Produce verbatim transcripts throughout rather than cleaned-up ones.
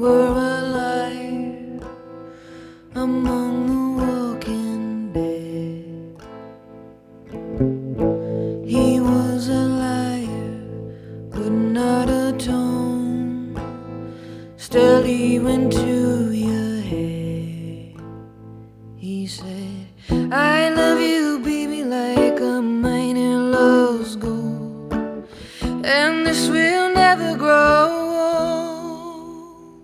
were alive among the walking dead. He was a liar, could not atone. Still he went to your head. He said, I love you, baby, like a miner loves gold, and this will never grow old.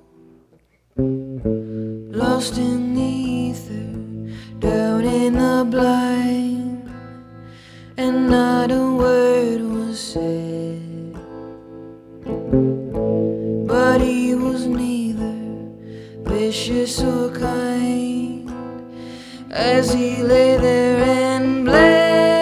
Lost in the ether, down in the blind, and not a word was said. But he was neither vicious or kind as he lay there and bled.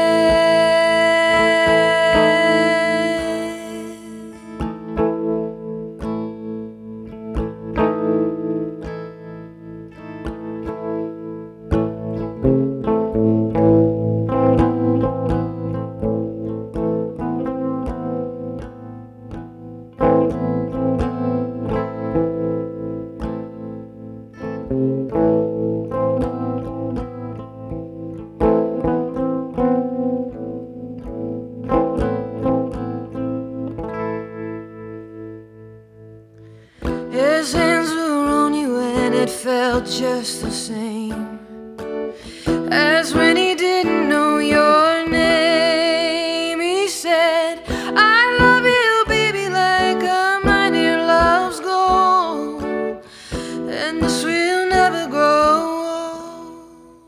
His hands were on you and it felt just the same as when he didn't know your name. He said, I love you, baby, like a miner loves gold, and this will never grow old.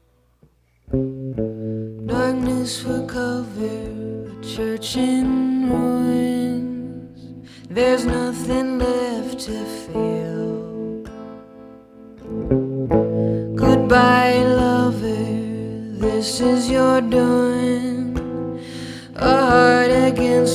Darkness for cover, a church in ruins, there's nothing left to feel. Goodbye, lover, this is your doing, a heart against